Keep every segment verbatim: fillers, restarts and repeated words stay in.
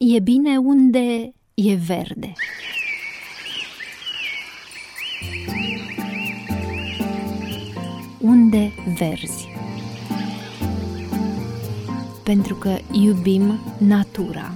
E bine unde e verde. Unde verzi. Pentru că iubim natura.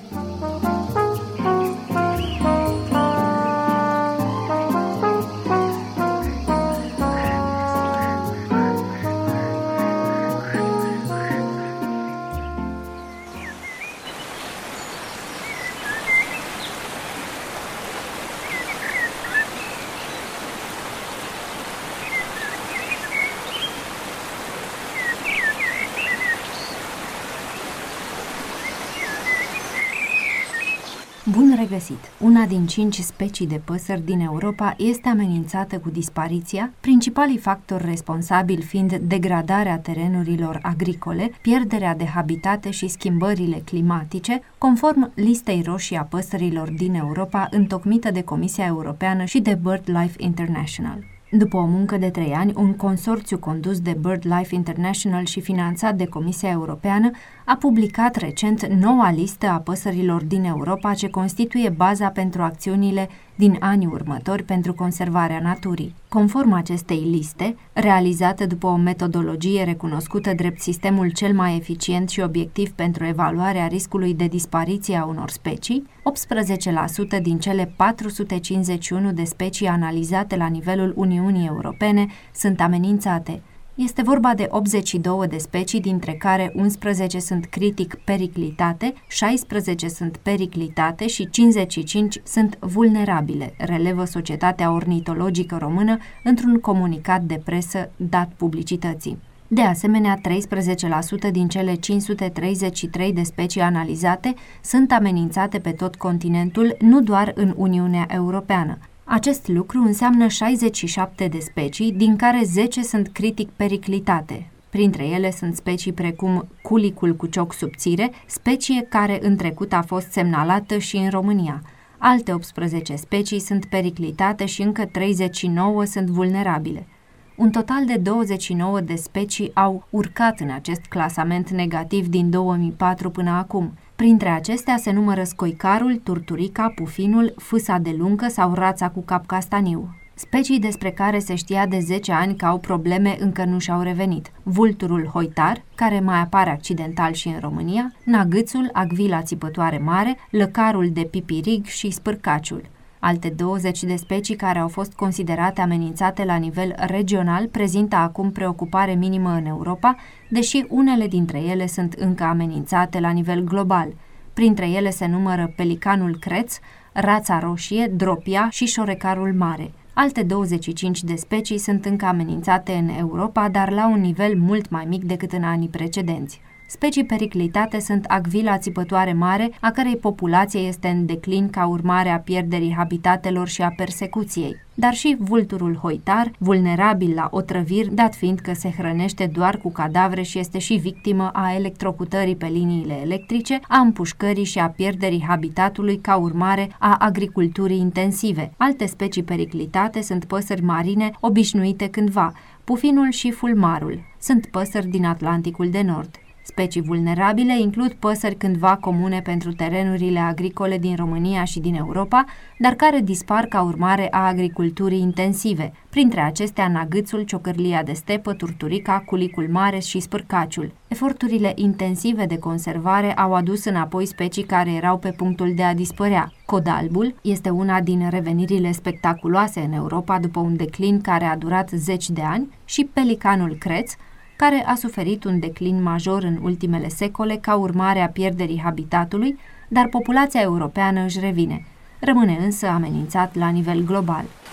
Bun regăsit! Una din cinci specii de păsări din Europa este amenințată cu dispariția, principalii factori responsabili fiind degradarea terenurilor agricole, pierderea de habitate și schimbările climatice, conform listei roșii a păsărilor din Europa întocmită de Comisia Europeană și de BirdLife International. După o muncă de trei ani, un consorțiu condus de BirdLife International și finanțat de Comisia Europeană a publicat recent noua listă a păsărilor din Europa, ce constituie baza pentru acțiunile din anii următori pentru conservarea naturii. Conform acestei liste, realizată după o metodologie recunoscută drept sistemul cel mai eficient și obiectiv pentru evaluarea riscului de dispariție a unor specii, optsprezece la sută din cele patru sute cincizeci și unu de specii analizate la nivelul Uniunii Europene sunt amenințate. Este vorba de optzeci și două de specii, dintre care unsprezece sunt critic periclitate, șaisprezece sunt periclitate și cincizeci și cinci sunt vulnerabile, relevă Societatea Ornitologică Română într-un comunicat de presă dat publicității. De asemenea, treisprezece la sută din cele cinci sute treizeci și trei de specii analizate sunt amenințate pe tot continentul, nu doar în Uniunea Europeană. Acest lucru înseamnă șaizeci și șapte de specii, din care zece sunt critic periclitate. Printre ele sunt specii precum culicul cu cioc subțire, specie care în trecut a fost semnalată și în România. Alte optsprezece specii sunt periclitate și încă treizeci și nouă sunt vulnerabile. Un total de douăzeci și nouă de specii au urcat în acest clasament negativ din două mii patru până acum. Printre acestea se numără scoicarul, turturica, pufinul, fâsa de luncă sau rața cu cap castaniu. Specii despre care se știa de zece ani că au probleme încă nu și-au revenit. Vulturul hoitar, care mai apare accidental și în România, nagâțul, agvila țipătoare mare, lăcarul de pipirig și spârcaciul. Alte douăzeci de specii care au fost considerate amenințate la nivel regional prezintă acum preocupare minimă în Europa, deși unele dintre ele sunt încă amenințate la nivel global. Printre ele se numără pelicanul creț, rața roșie, dropia și șorecarul mare. Alte douăzeci și cinci de specii sunt încă amenințate în Europa, dar la un nivel mult mai mic decât în anii precedenți. Specii periclitate sunt agvila țipătoare mare, a cărei populație este în declin ca urmare a pierderii habitatelor și a persecuției, dar și vulturul hoitar, vulnerabil la otrăviri, dat fiind că se hrănește doar cu cadavre și este și victimă a electrocutării pe liniile electrice, a împușcării și a pierderii habitatului ca urmare a agriculturii intensive. Alte specii periclitate sunt păsări marine obișnuite cândva, pufinul și fulmarul. Sunt păsări din Atlanticul de Nord. Specii vulnerabile includ păsări cândva comune pentru terenurile agricole din România și din Europa, dar care dispar ca urmare a agriculturii intensive, printre acestea nagâțul, ciocârlia de stepă, turturica, culicul mare și spârcaciul. Eforturile intensive de conservare au adus înapoi specii care erau pe punctul de a dispărea. Codalbul este una din revenirile spectaculoase în Europa după un declin care a durat zeci de ani, și pelicanul creț, care a suferit un declin major în ultimele secole ca urmare a pierderii habitatului, dar populația europeană își revine. Rămâne însă amenințat la nivel global.